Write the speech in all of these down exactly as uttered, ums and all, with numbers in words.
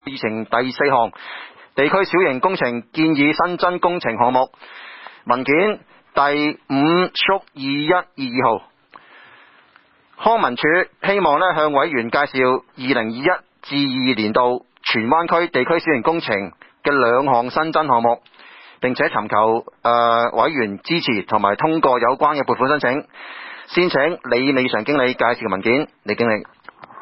議程第四項，地區小型工程建議新增工程項目文件第五縮二一二二號。康文署希望咧向委員介紹二零二一至二年度荃灣區地區小型工程嘅兩項新增項目，並且尋求誒、呃、委員支持同埋通過有關嘅撥款申請。先請李美常經理介紹文件。李經理。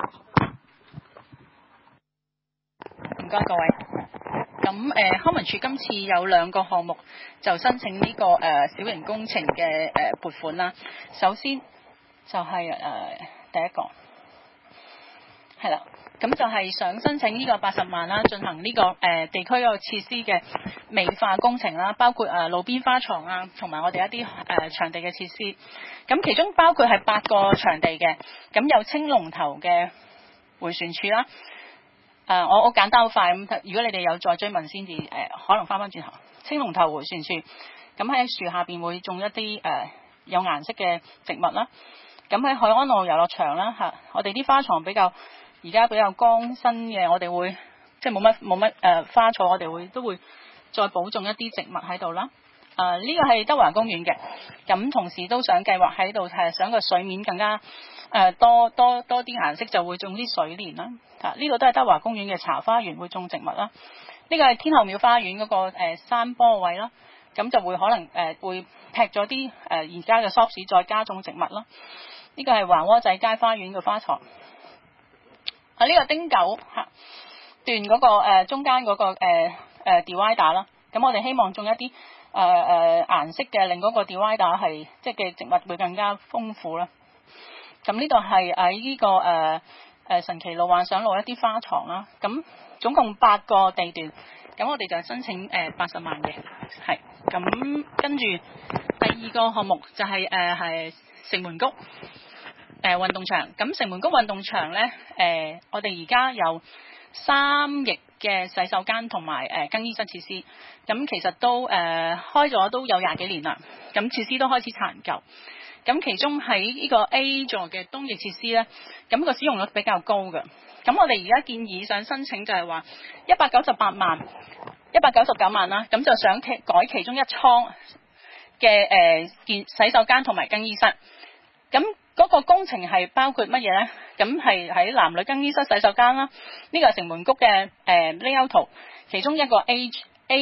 唔該各位。咁誒、呃、康文署今次有兩個項目就申請呢、這個誒、呃、小型工程嘅誒、呃、撥款啦。首先就係、是、誒、呃、第一個係啦，咁就係想申請呢個八十萬啦，進行呢、這個誒、呃、地區嗰個設施嘅美化工程啦，包括誒、呃、路邊花床啊，同埋我哋一啲誒、呃、場地嘅設施。咁其中包括係八個場地嘅，咁有青龍頭嘅迴旋處啦。誒、呃，我我簡單好快咁，如果你哋有再追問先至誒，可能翻返轉頭。青龍頭迴旋處，咁喺樹下邊會種一啲誒、呃、有顏色嘅植物啦。咁喺海安路遊樂場啦嚇，我哋啲花床比較而家比較乾身嘅，我哋會即係冇乜冇乜誒花草，我哋會都會再補種一啲植物喺度啦。誒、呃、呢、這個係德華公園嘅，咁同時都想計劃喺度係想個水面更加誒、呃、多多多啲顏色，就會種啲水蓮啦。啊！呢、這個都係德華公園嘅茶花園，會種植物啦。呢、這個係天后廟花園嗰、那個、呃、山坡位啦，咁就會可能誒、呃、會劈咗啲誒而家嘅 shops 再加種植物啦。呢、這個係橫窩仔街花園嘅花床。啊！呢、這個丁九嚇、啊、段嗰、那個、呃、中間嗰、那個誒誒、呃呃、divider 啦，咁我哋希望種一啲誒誒顏色嘅，令嗰個 divider 係即係嘅植物會更加豐富啦。咁呢度係喺呢個誒。呃誒神奇路幻想路一啲花床啦，咁總共八個地段，咁我哋就申請誒八十萬嘅，係咁跟住第二個項目就係誒係城門谷誒、呃、運動場，咁城門谷運動場咧誒、呃、我哋而家有三翼嘅洗手間同埋誒更衣室設施，咁其實都誒、呃、開咗都有廿幾年啦，咁設施都開始殘舊。咁其中喺呢個 A 座嘅東翼設施呢，咁個使用率比較高嘅。咁我哋而家建議想申請就係話一百九十八萬、一百九十九萬啦，咁就想改其中一倉嘅誒建洗手間同埋更衣室。咁嗰個工程係包括乜嘢呢？咁係喺男女更衣室、洗手間啦。呢個係城門谷嘅誒 layout 圖，其中一個 A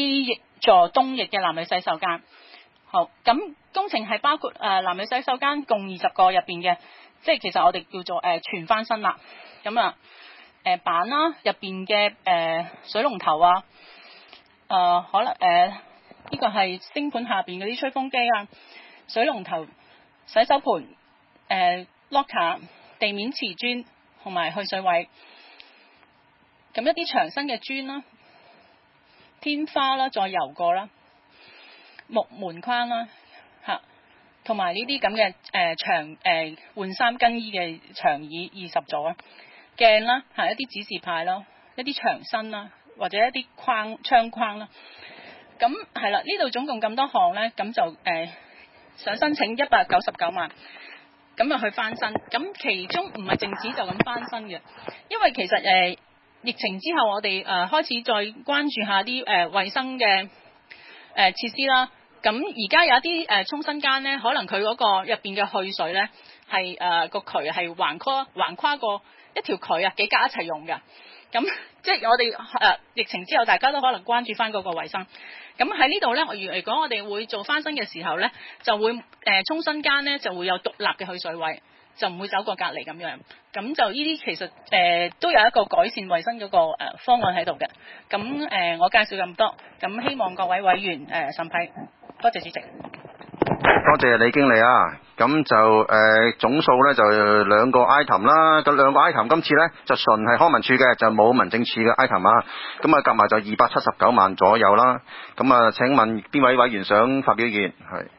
A 座東翼嘅男女洗手間。好，咁工程係包括誒、呃、男女洗手間共二十個入邊嘅，即係其實我哋叫做誒、呃、全翻新啦。咁啊誒板啦，入邊嘅誒水龍頭啊，誒、呃、可能誒呢、呃這個係星盤下邊嗰啲吹風機啊，水龍頭、洗手盆、誒、呃、locker、地面瓷磚同埋去水位。咁一啲牆身嘅磚啦、天花啦，再油過啦。木門框啦，嚇，同埋呢啲咁嘅誒長誒換衫更衣嘅長椅二十座啊，鏡啦，係一啲指示牌啦，一啲牆身啦，或者一啲框窗框啦。咁係啦，呢度總共咁多項咧，咁就誒、呃、想申請一百九十九萬，咁啊去翻新。咁其中唔係淨止就咁翻新嘅，因為其實誒、呃、疫情之後，我哋誒、呃、開始再關注下啲誒衞生嘅誒、呃、設施啦。咁而家有一啲誒沖身間咧，可能佢嗰個入邊嘅去水咧係誒個渠係橫跨橫跨過一條渠啊，幾格一齊用嘅。咁即係我哋誒、呃、疫情之後，大家都可能關注翻嗰個衞生。咁喺呢度咧，如如果我哋會做翻新嘅時候咧，就會誒沖身間咧就會有獨立嘅去水位，就唔會走過隔離咁樣。咁就呢啲其實誒、呃、都有一個改善衞生嗰個誒方案喺度嘅。咁誒、呃、我介紹咁多，咁希望各位委員誒審批。多謝主席， 多謝李經理啊。咁就誒、呃、總數咧就兩個 item 啦，咁兩個 item 今次咧就純係康文署嘅，就冇民政處嘅 item 啊。咁啊夾埋就二百七十九萬左右啦。咁啊請問邊位委員想發表意見？係。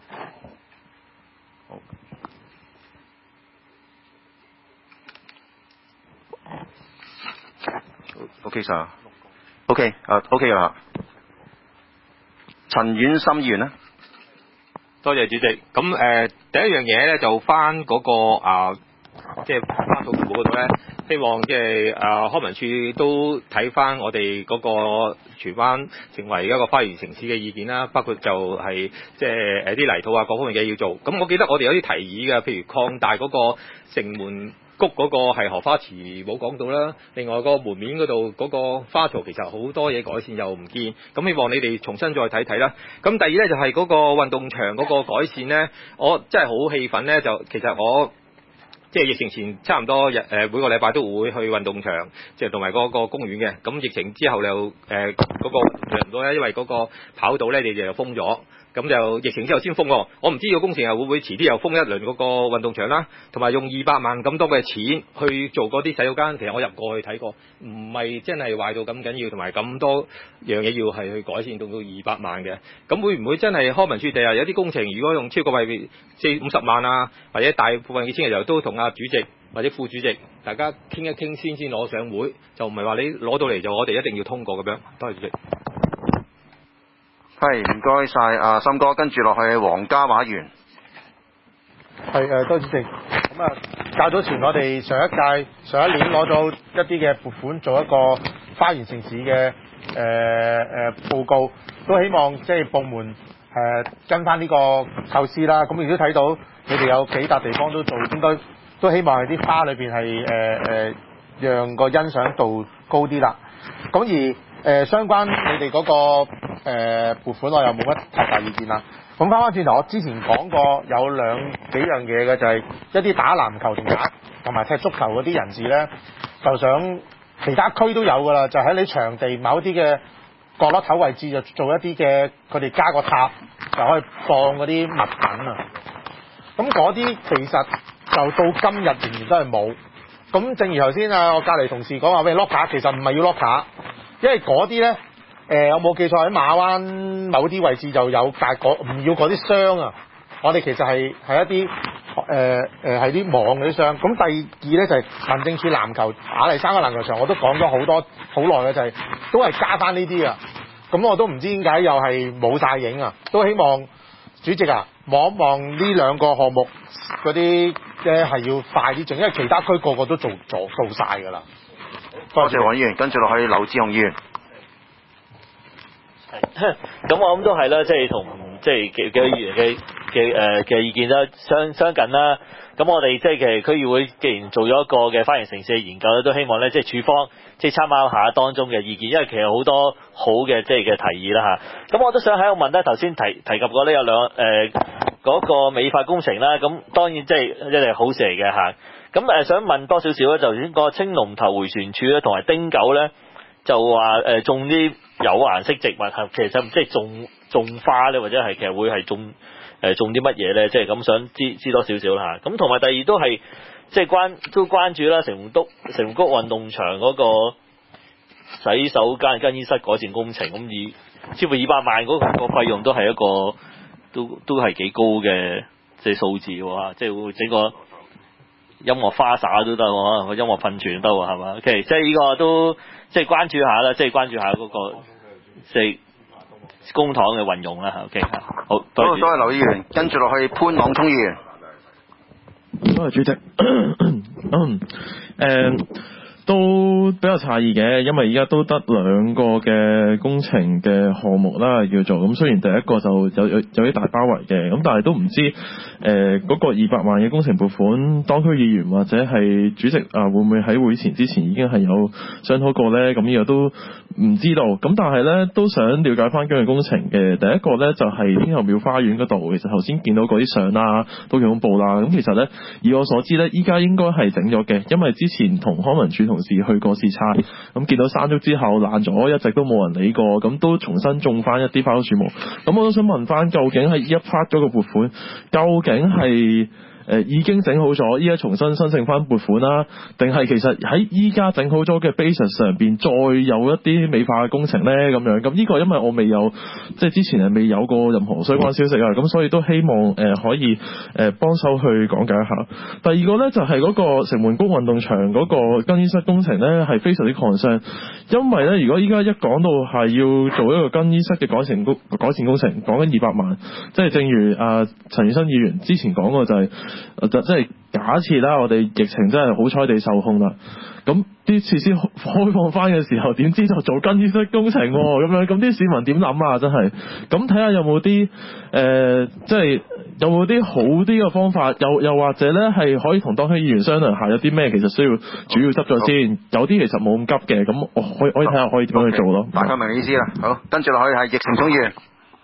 好。OK sir。OK 啊 OK 啦。陳婉心議員咧， 多謝主席。咁誒、呃、第一樣嘢咧就翻嗰、那個啊，即係翻到父母嗰度咧， 希望即係啊康文署都睇翻我哋嗰個荃灣成為一個花園城市嘅意見啦，包括就係即係誒啲泥土啊各方面嘅要做。咁我記得我哋有啲提議嘅，譬如擴大嗰個城門谷嗰個係荷花池冇講到啦，另外個門面嗰度嗰個花槽其實好多嘢改善又唔見，咁希望你哋重新再睇睇啦。咁第二咧就係嗰個運動場嗰個改善咧，我真係好氣憤咧，就其實我即係疫情前差唔多日誒每個禮拜都會去運動場，即係同埋嗰個公園嘅。咁疫情之後又誒嗰個人唔多咧，因為嗰個跑道咧你哋又封咗。咁就疫情之後先封喎，我唔知個工程係會唔會遲啲又封一輪嗰個運動場啦，同埋用二百萬咁多嘅錢去做嗰啲洗手間，其實我入過去睇過，唔係真係壞到咁緊要，同埋咁多樣嘢要係去改善到到二百萬嘅，咁會唔會真係康文署地啊有啲工程如果用超過係四五十萬啊，或者大部分幾千嘅時候都同阿主席或者副主席大家傾一傾先先攞上會，就唔係話你攞到嚟就我哋一定要通過咁樣。多謝主席。 係唔該晒阿森哥，跟住落去黃家華員。 係誒，多謝主席。咁啊，較早前我哋上一屆上一年攞咗一啲嘅撥款做一個花園城市嘅誒誒報告，都希望即係部門誒、呃、跟翻呢個構思啦。咁亦都睇到你哋有幾笪地方都做，應該都希望係啲花裏邊係誒誒讓個欣賞度高啲啦。咁而誒、呃、相關你哋嗰、那個誒撥款我又冇乜太大意見啦。咁翻返轉頭，我之前講過有兩幾樣嘢嘅，就係、是、一啲打籃球同打同埋踢足球嗰啲人士咧，就想其他區都有㗎啦，就喺你場地某啲嘅角落頭位置就做一啲嘅，佢哋加個塔就可以放嗰啲物品啊。咁嗰啲其實就到今日仍然都係冇。咁正如頭先啊，我隔離同事講話，喂 lock 卡其實唔係要 lock 卡，因為嗰啲咧。誒、呃，我冇記錯喺馬灣某啲位置就有，但係唔要嗰啲箱啊。我哋其實係係一啲誒誒係啲網嗰啲箱。咁第二咧就係、是、民政處籃球亞麗山嘅籃球場，我都講咗好多好耐嘅，就係、是、都係加翻呢啲啊。咁我都唔知點解又係冇晒影啊。都希望主席啊望一望呢兩個項目嗰啲嘅係要快啲整，因為其他區個個都做做做晒㗎啦。 多謝黃議員，跟住落去劉志雄議員。 咁我諗都係啦，即係同即係幾幾位議員嘅嘅誒嘅意見啦相相近啦。咁我哋即係其實區議會既然做咗一個嘅花園城市嘅研究咧，都希望咧即係處方即係參考下當中嘅意見，因為其實好多好嘅即係嘅提議啦嚇。咁我都想喺度問咧，頭先提提及過呢有兩誒嗰、呃那個美化工程啦，咁當然即係一定係好事嚟嘅嚇。咁誒想問多少少咧，就先個青龍頭迴旋處咧，同埋汀九咧，就話誒、呃、種啲有顏色植物，係其實即係種種花咧，或者係其實會係種誒、呃、種啲乜嘢咧？即係咁想知知多少少啦嚇。咁同埋第二都係即係關都關注啦，城門督城門谷運動場嗰個洗手間更衣室改善工程，咁以超過二百萬嗰個費用都係一個都都係幾高嘅即係數字喎，即係會整個音樂花灑都得喎，可能個音樂噴泉都得喎，係嘛 ？OK， 即係呢個都即係關注下啦，即係關注下嗰、那個即係公帑嘅運用啦。OK， 好，多謝。多謝劉議員，跟住落去潘朗聰議員。 多謝主席。嗯，誒。都比較詫異嘅，因為而家都得兩個嘅工程嘅項目啦要做，咁雖然第一個就有有有啲大包圍嘅，咁但係都唔知誒嗰、呃那個二百萬嘅工程撥款，當區議員或者係主席啊會唔會喺會前之前已經係有商討過呢？咁呢個都唔知道。咁但係呢，都想了解翻幾樣工程嘅。第一個呢，就係、是、天后廟花園嗰度，其實頭先見到嗰啲相啦，都幾恐怖啦。咁其實呢，以我所知呢，依家應該係整咗嘅，因為之前同康文署同事去過視察，咁見到山竹之後爛咗，一直都冇人理過，咁都重新種翻一啲花草樹木。咁我都想問翻，究竟係一 part 嗰個撥款，究竟係誒、呃、已經整好咗，依家重新申請翻撥款啦，定係其實喺依家整好咗嘅 basis 上邊再有一啲美化嘅工程咧咁樣？咁呢個因為我未有即係之前係未有過任何相關消息啊，咁所以都希望誒、呃、可以誒幫手去講解一下。第二個咧就係、是、嗰個城門谷運動場嗰個更衣室工程咧係非常之 concern，因為咧如果依家一講到係要做一個更衣室嘅改善工改善工程，講緊二百萬，即係正如啊陳宇新議員之前講過就係、是。 就即係假設啦，我哋疫情真係好彩地受控啦，咁啲設施開放翻嘅時候，點知就做更衣室工程喎、啊，咁樣咁啲市民點諗啊？真係，咁睇下有冇啲誒，即係有冇啲好啲嘅方法，又又或者咧係可以同當區議員商量下，有啲咩其實需要主要執咗先，有啲其實冇咁急嘅，咁我可以可以睇下可以點樣去做咯。 大概明意思啦，好，跟住落去係疫情總議員。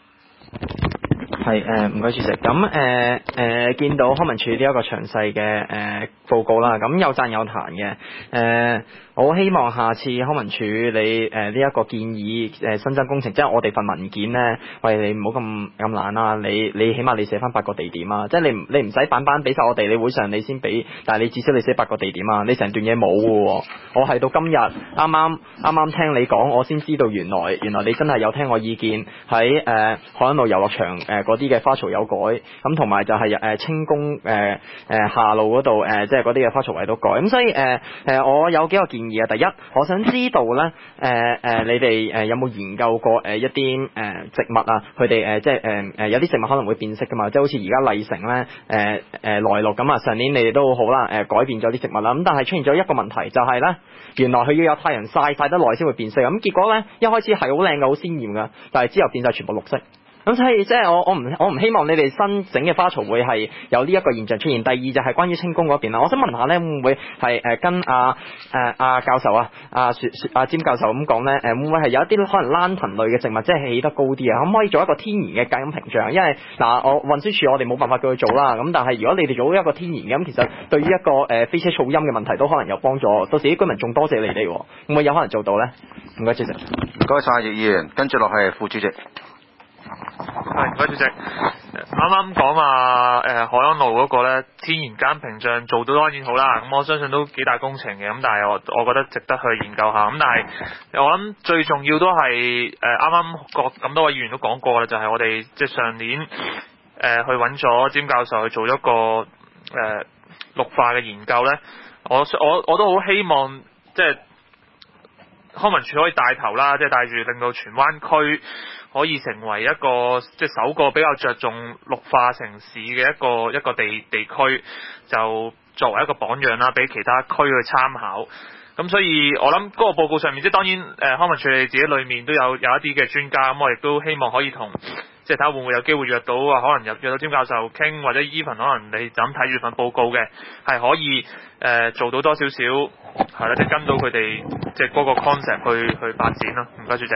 係誒，唔該主席。咁誒誒，見到康文署呢一個詳細嘅誒報告啦，咁有讚有彈嘅。誒、呃，我希望下次康文署你誒呢一個建議誒、呃、新增工程，即係我哋份文件咧，喂你唔好咁咁懶啦，你你起碼你寫翻八個地點啊，即係你唔你唔使版版俾晒我哋，你會上你先俾，但係你至少你寫八個地點啊，你成段嘢冇喎。我係到今日啱啱啱啱聽你講，我先知道原來原來你真係有聽我意見喺誒、呃、海安路遊樂場誒嗰啲嘅花槽有改，咁同埋就係誒清宮誒誒下路嗰度誒即係嗰啲嘅花槽位都改，咁所以誒誒、呃、我有幾個建議啊。第一，我想知道咧誒誒你哋誒有冇研究過誒一啲誒植物啊，佢哋誒即係誒誒有啲植物可能會變色噶嘛，即係好似而家麗城咧誒誒來綠咁啊，上年你哋都好啦誒、呃、改變咗啲植物啦，咁但係出現咗一個問題就係、是、咧，原來佢要有太陽曬曬得耐先會變色，咁結果咧一開始係好靚嘅好鮮豔嘅，但係之後變晒全部綠色。咁所以即係我我唔我唔希望你哋新整嘅花槽會係有呢一個現象出現。第二就係關於清宮嗰邊啦，我想問下咧，會唔會係誒跟阿誒阿教授啊阿雪阿詹教授咁講咧？誒會唔會係有一啲可能蘭藤類嘅植物，即係起得高啲啊？可唔可以做一個天然嘅隔音屏障？因為嗱，我運輸署我哋冇辦法叫佢做啦。咁但係如果你哋做一個天然嘅，咁其實對於一個誒飛車噪音嘅問題都可能有幫助。到時啲居民仲多謝你哋，會唔會有可能做到咧？唔該主席， 唔該晒葉議員，跟住落去係副主席。 係，唔該主席。啱啱講話誒海安路嗰個咧天然間屏障做到當然好啦，咁我相信都幾大工程嘅，咁但係我我覺得值得去研究下。咁但係我諗最重要都係誒啱啱各咁多位議員都講過啦，就係、是、我哋即係上年誒、呃、去揾咗詹教授去做一個誒、呃、綠化嘅研究咧，我我我都好希望即係康文署可以帶頭啦，即係帶住令到荃灣區可以成為一個即係首個比較着重綠化城市嘅一個一個地地區，就作為一個榜樣啦，俾其他區去參考。咁所以我諗嗰個報告上面，即係當然誒、呃、康文署你自己裏面都有有一啲嘅專家，咁我亦都希望可以同即係睇下會唔會有機會約到啊，可能約約到詹教授傾，或者 even 可能你就咁睇住份報告嘅，係可以誒、呃、做到多少少係啦，即係跟到佢哋即係嗰個 concept 去去發展啦。唔該主席。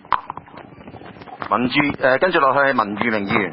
民主誒、呃，跟住落去係文裕明議員。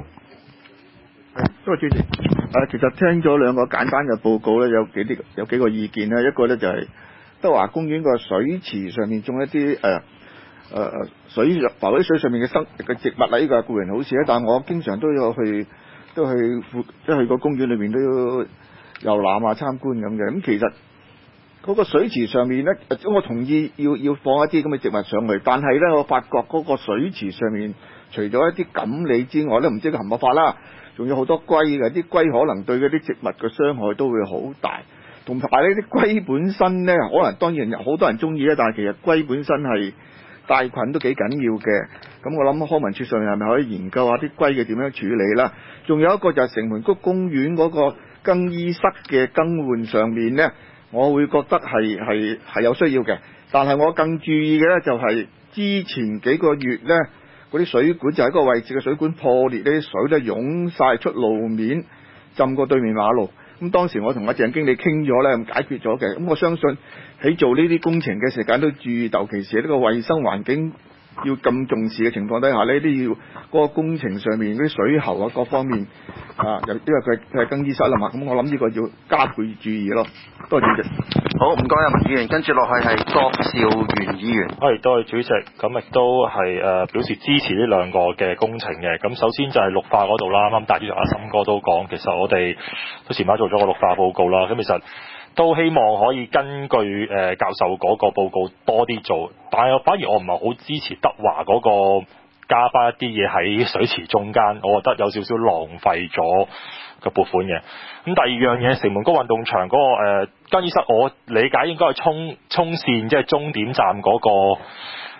多謝主席。誒、呃，其實聽咗兩個簡單嘅報告咧，有幾啲有幾個意見咧。一個咧就係、是、德華公園個水池上面種一啲誒誒水浮喺水上面嘅生嘅植物啦，呢個係固然好事咧。但係我經常都有去都去即係去個公園裏邊都要遊覽啊參觀咁嘅。咁其實嗰個水池上面咧，我同意要要放一啲咁嘅植物上去，但係咧我發覺嗰個水池上面除咗一啲錦鯉之外咧，唔知佢合唔合法啦，仲有好多龜嘅，啲龜可能對嗰啲植物嘅傷害都會好大，同埋呢啲龜本身咧，可能當然好多人中意咧，但係其實龜本身係帶菌都幾緊要嘅。咁我諗康文署上面係咪可以研究下啲龜嘅點樣處理啦？仲有一個就係城門谷公園嗰個更衣室嘅更換上面咧，我會覺得係係係有需要嘅，但係我更注意嘅咧就係之前幾個月咧，嗰啲水管就喺個位置嘅水管破裂，呢啲水咧湧晒出路面，浸過對面馬路。咁當時我同阿鄭經理傾咗咧，咁解決咗嘅。咁我相信喺做呢啲工程嘅時間都注意，尤其是呢個衛生環境要咁重視嘅情況底下呢，都要嗰個工程上面嗰啲水喉啊各方面啊，因為佢佢係更衣室啦嘛，咁我諗呢個要加倍注意咯。多謝主席。 好，唔該啊，文議員，跟住落去係郭兆元議員。 係，多謝主席。咁亦都係誒、呃、表示支持呢兩個嘅工程嘅。咁首先就係綠化嗰度啦，啱啱大主席阿森哥都講，其實我哋都前排做咗個綠化報告啦。咁其實都希望可以根據誒、呃、教授嗰個報告多啲做，但係反而我唔係好支持德華嗰個加翻一啲嘢喺水池中間，我覺得有少少浪費咗個撥款嘅。咁第二樣嘢，城門谷運動場嗰、那個誒更衣室，我理解應該係衝衝線，即係終點站嗰、那個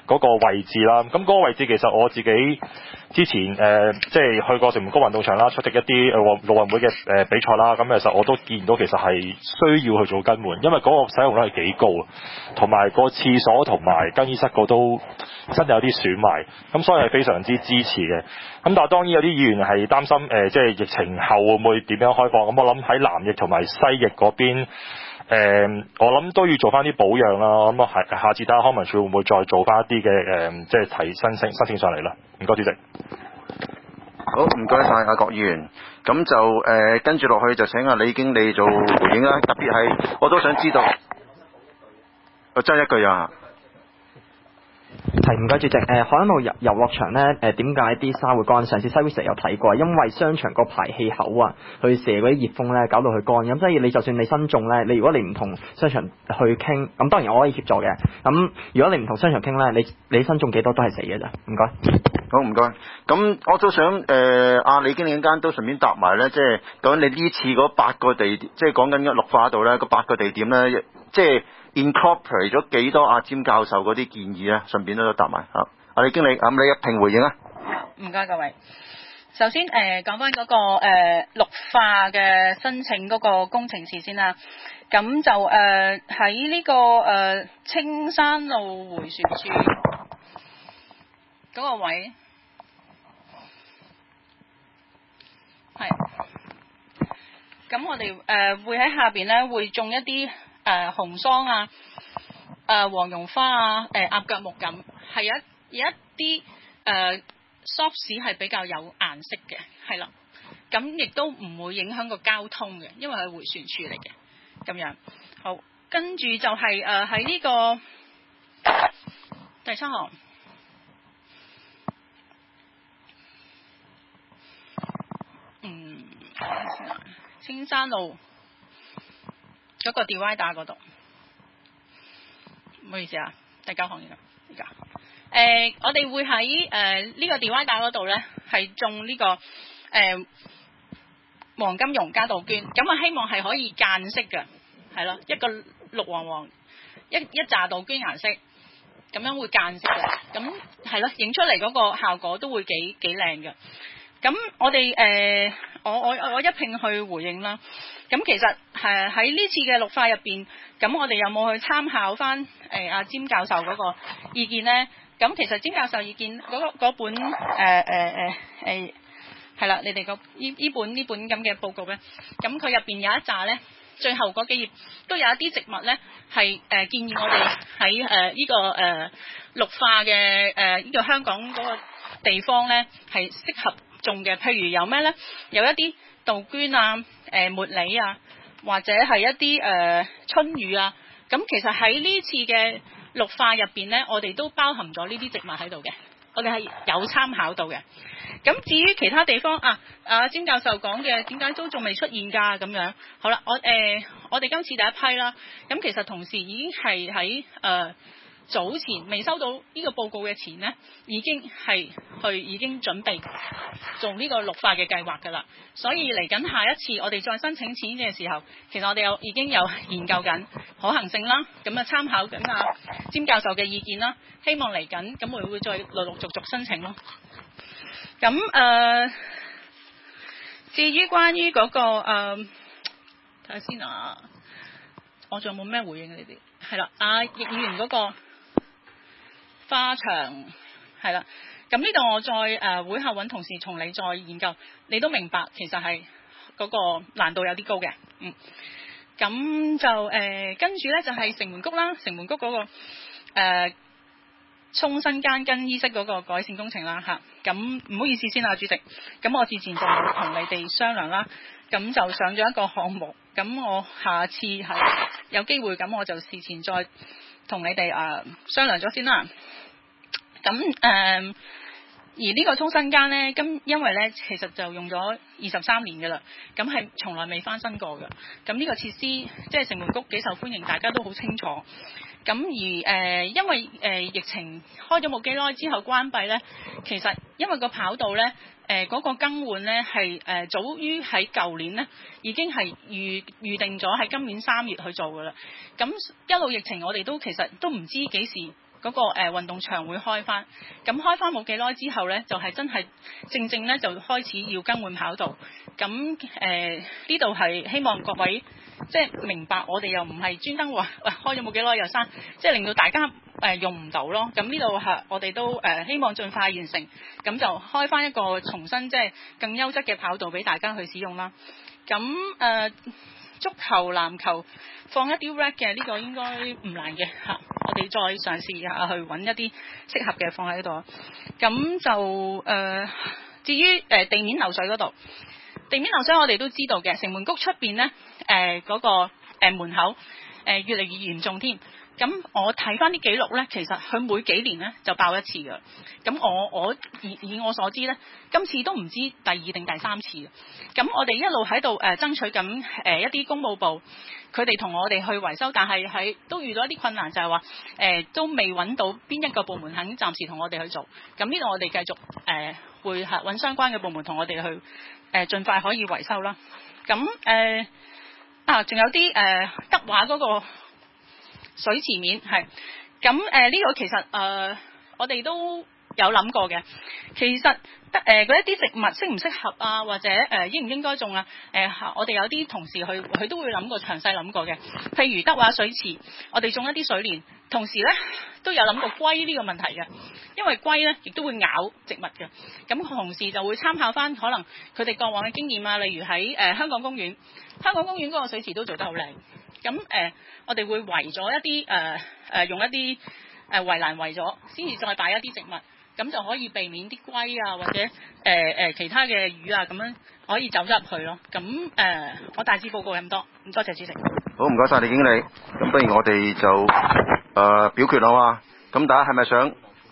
嗰個位置啦。咁嗰個位置其實我自己之前誒、呃、即係去過城門谷運動場啦，出席一啲誒陸運會嘅誒比賽啦。咁其實我都見到其實係需要去做更換，因為嗰個使用率係幾高，同埋個廁所同埋更衣室個都真係有啲損壞，咁所以係非常之支持嘅。咁但係當然有啲議員係擔心誒、呃，即係疫情後會唔會點樣開放？咁我諗喺南翼同埋西翼嗰邊。誒、嗯，我諗都要做翻啲保養啦。咁啊，下下次睇下康文署會唔會再做翻一啲嘅誒，即係提申請申請上嚟啦。唔該，主席。 好，唔該晒阿郭議員。咁就誒、呃、跟住落去就請阿李經理做回應啦。特別係我都想知道，我真係一句啊。 係唔該主席，誒、呃、海安路遊遊樂場咧，誒點解啲沙會乾？上次西會成有睇過，因為商場個排氣口啊，去射嗰啲熱風咧，搞到佢乾。咁所以你就算你新種咧，你如果你唔同商場去傾，咁當然我可以協助嘅。咁如果你唔同商場傾咧，你你新種幾多都係死嘅咋。唔該。 好，唔該。咁我都想誒阿、呃、李經理間都順便答埋咧，即係講你呢次嗰八個地，即係講緊嘅綠化度咧，嗰八個地點咧，即係。incorporate 咗幾多阿詹教授嗰啲建議咧？順便都答埋嚇。阿李經理，咁你一併回應啊。 唔該各位。首先誒講翻嗰個誒、呃、綠化嘅申請嗰個工程事先啦。咁就誒喺呢個誒、呃、青山路迴旋處嗰個位，係。咁我哋誒、呃、會喺下邊咧會種一啲。誒、呃、紅桑啊，誒、呃、黃絨花啊，誒鴨腳木咁，係有一有一啲誒 soft 係比較有顏色嘅，係啦，咁亦都唔會影響個交通嘅，因為係迴旋處嚟嘅，咁樣好，跟住就係誒喺呢個第三行，嗯，青山路。嗰、那個 divider 嗰度，唔好意思啊，第九行呢個，而家，誒，我哋會喺誒呢個 divider 嗰度咧，係種呢、這個誒、呃、黃金榕加杜鵑，咁啊希望係可以間色嘅，係咯，一個綠黃黃，一一紮杜鵑顏色，咁樣會間色嘅，咁係咯，影出嚟嗰個效果都會幾幾靚嘅。咁我哋誒、呃，我我我一併去回應啦。咁其實係喺呢次嘅綠化入邊，咁我哋有冇去參考翻誒阿詹教授嗰個意見呢？咁其實詹教授意見嗰、那個、本誒誒誒誒係啦，你哋個依依本呢本咁嘅報告咧，咁佢入邊有一紮咧，最後嗰幾頁都有一啲植物咧係誒建議我哋喺誒呢個誒、呃、綠化嘅誒呢個香港嗰個地方咧係適合種嘅，譬如有咩咧？有一啲杜鵑啊、誒、呃、茉莉啊，或者係一啲誒、呃、春雨啊。咁其實喺呢次嘅綠化入邊咧，我哋都包含咗呢啲植物喺度嘅，我哋係有參考到嘅。咁至於其他地方啊，阿詹教授講嘅點解都仲未出現㗎咁樣？好啦，我誒、呃、我哋今次第一批啦，咁其實同時已經係喺誒早前未收到呢個報告嘅前呢，已經係去已經準備做呢個綠化嘅計劃㗎啦。所以嚟緊下一次我哋再申請錢嘅時候，其實我哋有已經有研究緊可行性啦，咁啊參考緊啊詹教授嘅意見啦，希望嚟緊咁會會再陸陸續續申請咯。咁誒、呃，至於關於嗰、那個誒，睇下先啊，我仲有冇咩回應你哋？係啦，阿易議員嗰個花場係啦，咁呢度我再誒、呃、會後揾同事從你再研究，你都明白其實係嗰個難度有啲高嘅，嗯，咁就誒、呃、跟住咧就係、是、城門谷啦，城門谷嗰、那個誒。呃涌新間更衣室嗰個改善工程啦嚇，咁唔好意思先啊，主席，咁我之前就冇同你哋商量啦，咁就上咗一個項目，咁我下次係有機會，咁我就事前再同你哋誒、呃、商量咗先啦。咁誒、呃，而呢個涌新間呢，咁因為呢其實就用咗二十三年㗎啦，咁係從來未翻新過㗎。咁呢個設施即係城門谷幾受歡迎，大家都好清楚。咁而誒、呃，因為誒、呃、疫情開咗冇幾耐之後關閉咧，其實因為個跑道咧，誒、呃、嗰、那個更換咧係誒早於喺舊年咧已經係預預定咗喺今年三月去做噶啦。咁一路疫情，我哋都其實都唔知幾時嗰、個誒、呃、運動場會開翻。咁開翻冇幾耐之後呢，就係、是、真係正正呢，就開始要更換跑道。咁誒呢度係希望各位即係明白，我哋又唔係專登話喂開咗冇幾耐又閂，即係令到大家誒、呃、用唔到咯。咁呢度係我哋都誒、呃、希望盡快完成，咁就開翻一個重新即係更優質嘅跑道俾大家去使用啦。咁誒、呃、足球、籃球放一啲 rack 嘅呢個應該唔難嘅嚇，我哋再嘗試下去揾一啲適合嘅放喺度。咁就誒、呃、至於誒、呃、地面流水嗰度。地面流水我哋都知道嘅，城門谷出邊呢，誒、呃、嗰、那個誒、呃、門口誒、呃、越嚟越嚴重添。咁我睇翻啲記錄呢，其實佢每幾年呢就爆一次㗎。咁我我以以我所知呢，今次都唔知第二定第三次。咁我哋一路喺度誒爭取緊誒一啲公務部，佢哋同我哋去維修，但係喺都遇到一啲困難，就係話誒都未揾到邊一個部門肯暫時同我哋去做。咁呢度我哋繼續誒、呃、會係揾相關嘅部門同我哋去誒、呃、盡快可以維修啦。咁誒、呃、啊，仲有啲誒、呃、德華嗰個水池面係咁誒呢個其實誒、呃、我哋都有諗過嘅。其實得誒嗰一啲植物適唔適合啊，或者誒、呃、應唔應該種啊？誒、呃、我哋有啲同事去佢都會諗過詳細諗過嘅。譬如德華水池，我哋種一啲水蓮，同時咧都有諗過龜呢個問題嘅，因為龜咧亦都會咬植物嘅。咁同時就會參考翻可能佢哋過往嘅經驗啊，例如喺誒、呃、香港公園，香港公園嗰個水池都做得好靚。咁誒、呃，我哋會圍咗一啲誒誒用一啲誒圍欄圍咗，先至再擺一啲植物。咁就可以避免啲龜啊，或者誒誒、呃、其他嘅魚啊，咁樣可以走咗入去咯。咁誒、呃，我大致報告咁多，唔多謝主席。 好，唔該晒李經理。咁不如我哋就誒、呃、表決啦嘛。咁大家係咪想？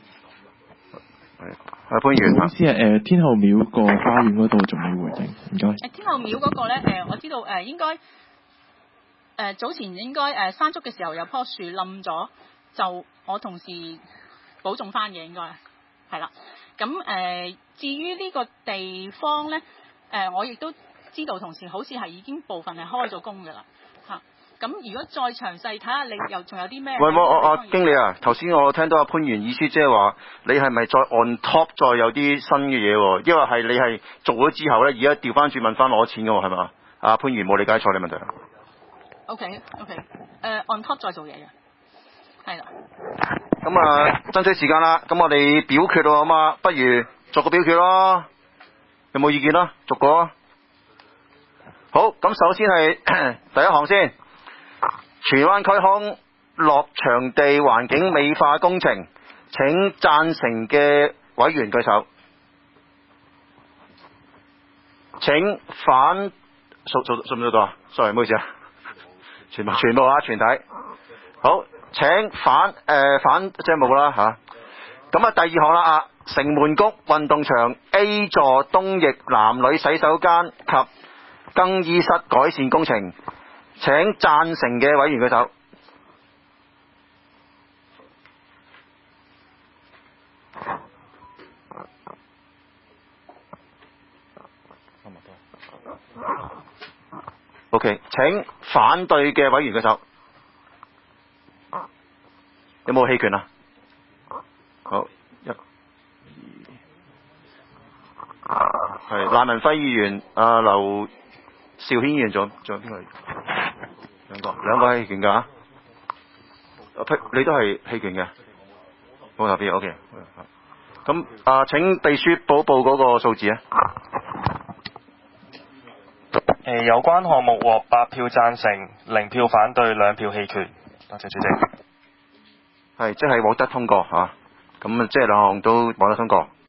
阿潘源。 唔好意思啊，誒天后廟個花園嗰度仲未回應，唔該。 誒天后廟嗰個咧，誒我知道誒應該誒、呃、早前應該誒山竹嘅時候有棵樹冧咗，就我同事保種翻嘅應該。係啦，咁誒、呃、至於呢個地方咧，誒、呃、我亦都知道同事好似係已經部分係開咗工㗎啦，嚇、啊。咁如果再詳細睇下，你又仲有啲咩？ 喂，我我阿經理啊，頭先我聽到阿潘源意思，即係話你係咪再 on top 再有啲新嘅嘢喎？因為係你係做咗之後咧，而家調翻轉問翻攞錢㗎喎，係嘛？阿潘源冇理解錯你問題。 O K O K，誒 on top 再做嘢嘅，係啦。 咁啊，爭取時間啦，咁我哋表決咯，咁啊，不如逐個表決咯，有冇意見啦？逐個。好，咁首先係第一項先，荃灣區康樂場地環境美化工程，請贊成嘅委員舉手。請反數數數唔數到啊 ？sorry， 唔好意思啊，全部全部啊，全體。好。請反誒、呃、反即係冇啦嚇，咁啊第二項啦啊，城門谷運動場 A 座東翼男女洗手間及更衣室改善工程，請贊成嘅委員舉手。OK， 請反對嘅委員舉手。有冇棄權啊？好，一、二，係賴文輝議員、阿、呃、劉兆軒議員，仲仲有邊個？兩個，兩個棄權㗎。啊，你都係棄權嘅，冇特別 OK。咁啊、呃，請秘書補報嗰個數字啊。 誒，有關項目獲八票贊成，零票反對，兩票棄權。多謝主席。 係，即係獲得通過嚇，咁啊，即係兩項都獲得通過。